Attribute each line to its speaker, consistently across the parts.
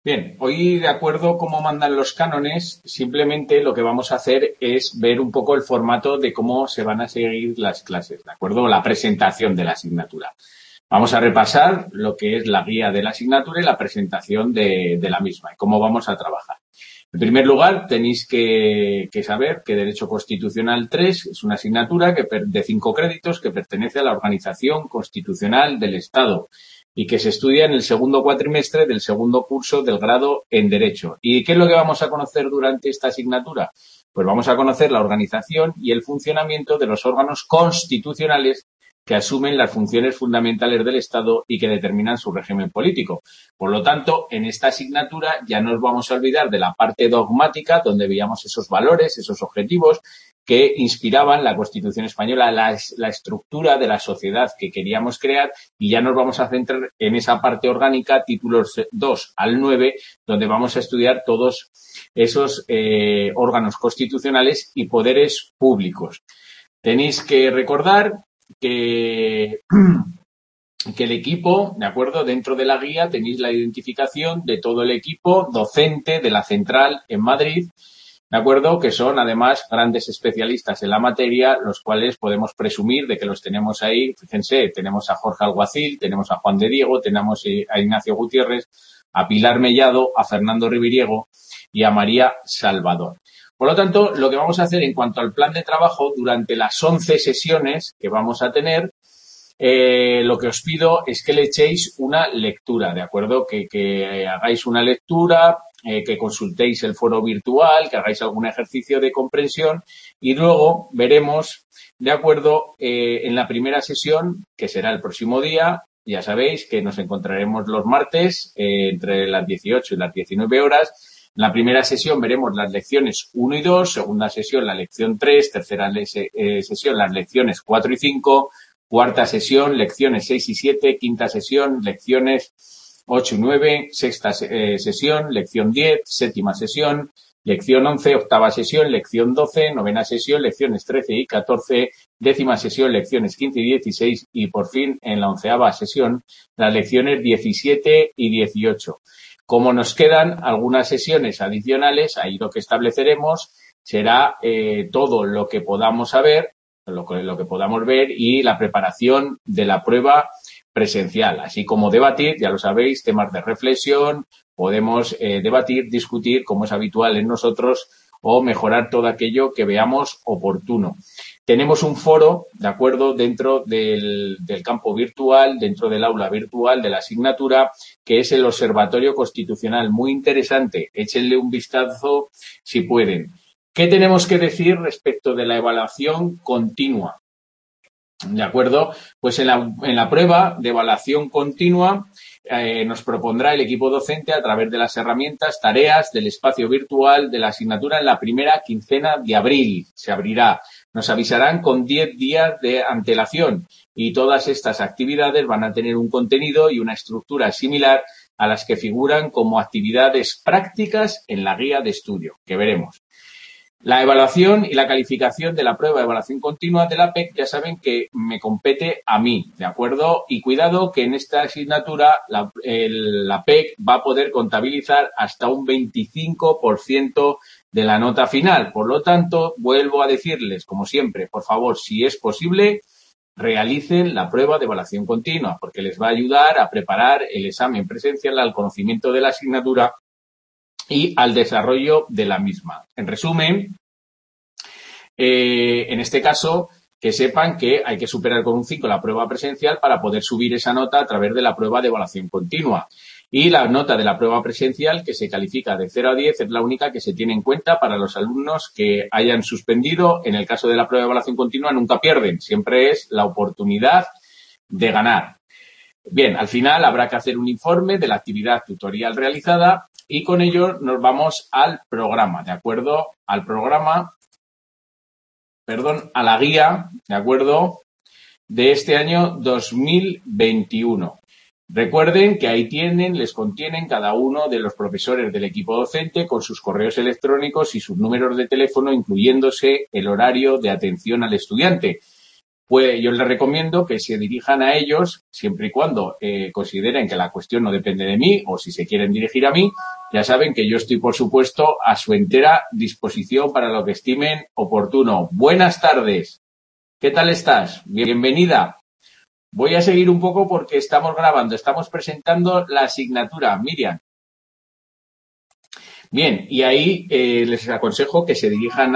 Speaker 1: Bien, hoy de acuerdo cómo mandan los cánones, simplemente lo que vamos a hacer es ver un poco el formato de cómo se van a seguir las clases, ¿de acuerdo? La presentación de la asignatura. Vamos a repasar lo que es la guía de la asignatura y la presentación de la misma y cómo vamos a trabajar. En primer lugar, tenéis que saber que Derecho Constitucional 3 es una asignatura de 5 créditos que pertenece a la Organización Constitucional del Estado y que se estudia en el segundo cuatrimestre del segundo curso del grado en Derecho. ¿Y qué es lo que vamos a conocer durante esta asignatura? Pues vamos a conocer la organización y el funcionamiento de los órganos constitucionales que asumen las funciones fundamentales del Estado y que determinan su régimen político. Por lo tanto, en esta asignatura ya nos vamos a olvidar de la parte dogmática, donde veíamos esos valores, esos objetivos que inspiraban la Constitución española, la estructura de la sociedad que queríamos crear, y ya nos vamos a centrar en esa parte orgánica, títulos 2 al 9, donde vamos a estudiar todos esos órganos constitucionales y poderes públicos. Tenéis que recordar que el equipo, ¿de acuerdo? Dentro de la guía tenéis la identificación de todo el equipo docente de la central en Madrid, ¿de acuerdo? Que son, además, grandes especialistas en la materia, los cuales podemos presumir de que los tenemos ahí. Fíjense, tenemos a Jorge Alguacil, tenemos a Juan de Diego, tenemos a Ignacio Gutiérrez, a Pilar Mellado, a Fernando Riviriego y a María Salvador. Por lo tanto, lo que vamos a hacer en cuanto al plan de trabajo, durante las 11 sesiones que vamos a tener, lo que os pido es que le echéis una lectura, ¿de acuerdo? Que hagáis una lectura, que consultéis el foro virtual, que hagáis algún ejercicio de comprensión y luego veremos, ¿de acuerdo? En la primera sesión, que será el próximo día, ya sabéis que nos encontraremos los martes entre las 18 y las 19 horas. En la primera sesión veremos las lecciones 1 y 2, segunda sesión la lección 3, tercera sesión las lecciones 4 y 5, cuarta sesión lecciones 6 y 7, quinta sesión lecciones 8 y 9, sexta sesión lección 10, séptima sesión lección 11, octava sesión lección 12, novena sesión lecciones 13 y 14, décima sesión lecciones 15 y 16 y por fin en la 11ª sesión las lecciones 17 y 18. Como nos quedan algunas sesiones adicionales, ahí lo que estableceremos será todo lo que podamos saber, lo que podamos ver y la preparación de la prueba presencial, así como debatir, ya lo sabéis, temas de reflexión, podemos debatir, discutir, como es habitual en nosotros, o mejorar todo aquello que veamos oportuno. Tenemos un foro, ¿de acuerdo?, dentro del campo virtual, dentro del aula virtual de la asignatura, que es el Observatorio Constitucional. Muy interesante, échenle un vistazo si pueden. ¿Qué tenemos que decir respecto de la evaluación continua? ¿De acuerdo? Pues en la prueba de evaluación continua nos propondrá el equipo docente a través de las herramientas, tareas del espacio virtual de la asignatura en la primera quincena de abril. Se abrirá. Nos avisarán con 10 días de antelación y todas estas actividades van a tener un contenido y una estructura similar a las que figuran como actividades prácticas en la guía de estudio, que veremos. La evaluación y la calificación de la prueba de evaluación continua de la PEC ya saben que me compete a mí, ¿de acuerdo? Y cuidado que en esta asignatura la PEC va a poder contabilizar hasta un 25% de la nota final. Por lo tanto, vuelvo a decirles, como siempre, por favor, si es posible, realicen la prueba de evaluación continua, porque les va a ayudar a preparar el examen presencial al conocimiento de la asignatura y al desarrollo de la misma. En resumen, en este caso, que sepan que hay que superar con un 5 la prueba presencial para poder subir esa nota a través de la prueba de evaluación continua. Y la nota de la prueba presencial, que se califica de 0 a 10, es la única que se tiene en cuenta para los alumnos que hayan suspendido. En el caso de la prueba de evaluación continua, nunca pierden. Siempre es la oportunidad de ganar. Bien, al final habrá que hacer un informe de la actividad tutorial realizada y con ello nos vamos al programa, ¿de acuerdo? Al programa, a la guía, ¿de acuerdo?, de este año 2021. Recuerden que ahí les contienen cada uno de los profesores del equipo docente con sus correos electrónicos y sus números de teléfono, incluyéndose el horario de atención al estudiante. pues yo les recomiendo que se dirijan a ellos siempre y cuando consideren que la cuestión no depende de mí, o si se quieren dirigir a mí, ya saben que yo estoy, por supuesto, a su entera disposición para lo que estimen oportuno. Buenas tardes. ¿Qué tal estás? Bienvenida. Voy a seguir un poco porque estamos grabando, estamos presentando la asignatura. Miriam. Bien, y ahí les aconsejo que se dirijan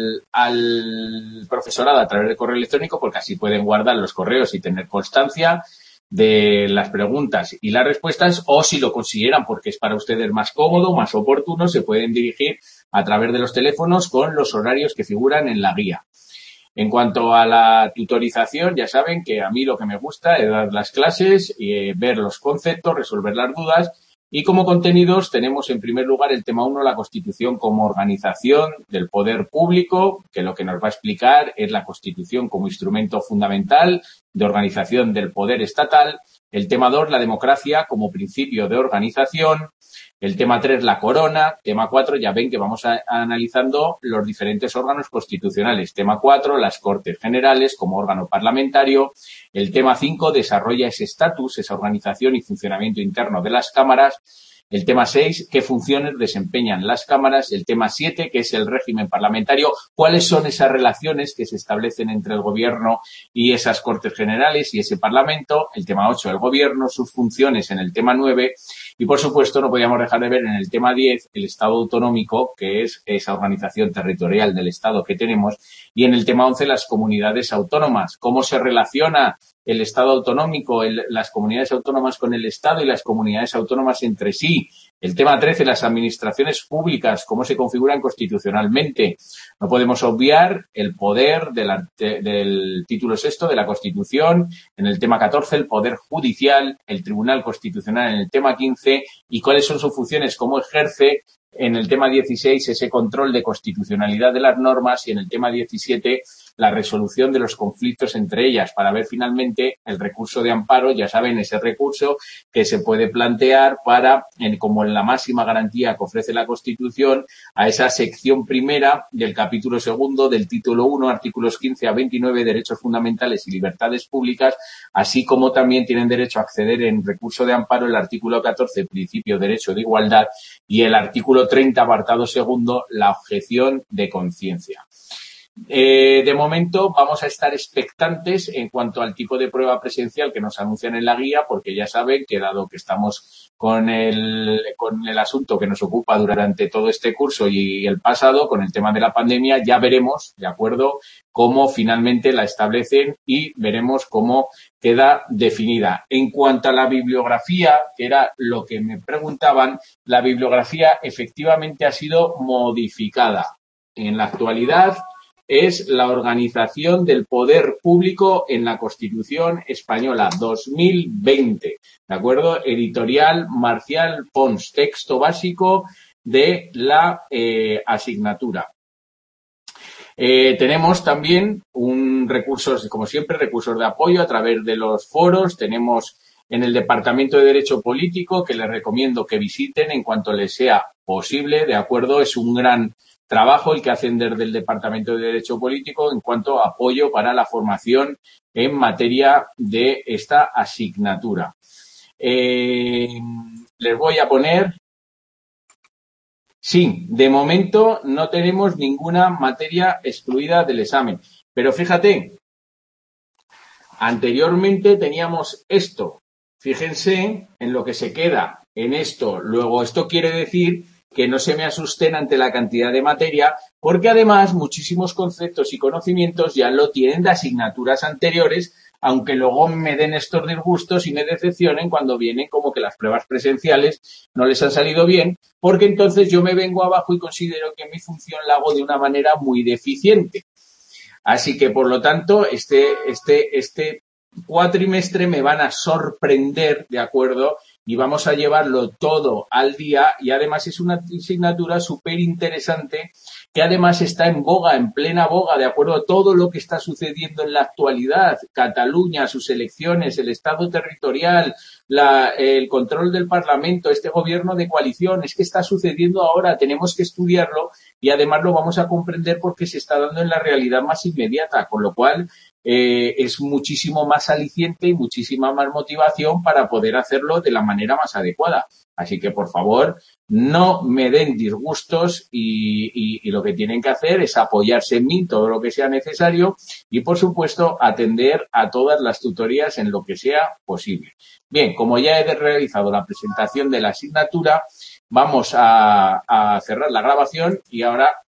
Speaker 1: al profesorado a través de correo electrónico, porque así pueden guardar los correos y tener constancia de las preguntas y las respuestas, o si lo consideran porque es para ustedes más cómodo, más oportuno, se pueden dirigir a través de los teléfonos con los horarios que figuran en la guía. En cuanto a la tutorización, ya saben que a mí lo que me gusta es dar las clases, ver los conceptos, resolver las dudas. Y como contenidos tenemos en primer lugar el tema 1, la Constitución como organización del poder público, que lo que nos va a explicar es la Constitución como instrumento fundamental de organización del poder estatal. El tema 2, la democracia como principio de organización. El tema 3, la corona. Tema 4, ya ven que vamos analizando los diferentes órganos constitucionales. Tema 4, las Cortes Generales como órgano parlamentario. El tema 5, desarrolla ese estatus, esa organización y funcionamiento interno de las cámaras. El tema 6, qué funciones desempeñan las cámaras. El tema 7, que es el régimen parlamentario, cuáles son esas relaciones que se establecen entre el gobierno y esas Cortes Generales y ese Parlamento. El tema 8, el gobierno, sus funciones en el tema 9. Y, por supuesto, no podíamos dejar de ver en el tema 10 el Estado autonómico, que es esa organización territorial del Estado que tenemos, y en el tema 11 las comunidades autónomas, cómo se relaciona el Estado autonómico, las comunidades autónomas con el Estado y las comunidades autónomas entre sí. El tema 13, las administraciones públicas, cómo se configuran constitucionalmente. No podemos obviar el poder del título sexto de la Constitución. En el tema 14, el poder judicial, el Tribunal Constitucional en el tema 15 y cuáles son sus funciones, cómo ejerce. En el tema 16, ese control de constitucionalidad de las normas y en el tema 17, la resolución de los conflictos entre ellas para ver finalmente el recurso de amparo, ya saben, ese recurso que se puede plantear para, como en la máxima garantía que ofrece la Constitución, a esa sección primera del capítulo segundo del título 1, artículos 15 a 29, derechos fundamentales y libertades públicas, así como también tienen derecho a acceder en recurso de amparo el artículo 14, principio derecho de igualdad, y el artículo 30, apartado segundo, la objeción de conciencia. De momento vamos a estar expectantes en cuanto al tipo de prueba presencial que nos anuncian en la guía, porque ya saben que dado que estamos con el asunto que nos ocupa durante todo este curso y el pasado, con el tema de la pandemia, ya veremos, de acuerdo, cómo finalmente la establecen y veremos cómo queda definida. En cuanto a la bibliografía, que era lo que me preguntaban, la bibliografía efectivamente ha sido modificada. En la actualidad es la organización del poder público en la Constitución Española 2020, ¿de acuerdo? Editorial Marcial Pons, texto básico de la asignatura. Tenemos también recursos, como siempre, recursos de apoyo a través de los foros. Tenemos en el Departamento de Derecho Político, que les recomiendo que visiten en cuanto les sea posible, ¿de acuerdo? Es un gran trabajo el que hacen desde el Departamento de Derecho Político en cuanto a apoyo para la formación en materia de esta asignatura. Les voy a poner... Sí, de momento no tenemos ninguna materia excluida del examen. Pero fíjate, anteriormente teníamos esto. Fíjense en lo que se queda en esto. Luego, esto quiere decir que no se me asusten ante la cantidad de materia, porque además muchísimos conceptos y conocimientos ya lo tienen de asignaturas anteriores, aunque luego me den estos disgustos y me decepcionen cuando vienen como que las pruebas presenciales no les han salido bien, porque entonces yo me vengo abajo y considero que mi función la hago de una manera muy deficiente. Así que, por lo tanto, este cuatrimestre me van a sorprender, ¿de acuerdo? Y vamos a llevarlo todo al día y además es una asignatura súper interesante que además está en boga, en plena boga, de acuerdo a todo lo que está sucediendo en la actualidad. Cataluña, sus elecciones, el Estado territorial, el control del Parlamento, este gobierno de coalición, es que está sucediendo ahora, tenemos que estudiarlo y además lo vamos a comprender porque se está dando en la realidad más inmediata, con lo cual es muchísimo más aliciente y muchísima más motivación para poder hacerlo de la manera más adecuada. Así que, por favor, no me den disgustos y lo que tienen que hacer es apoyarse en mí todo lo que sea necesario y, por supuesto, atender a todas las tutorías en lo que sea posible. Bien, como ya he realizado la presentación de la asignatura, vamos a cerrar la grabación y ahora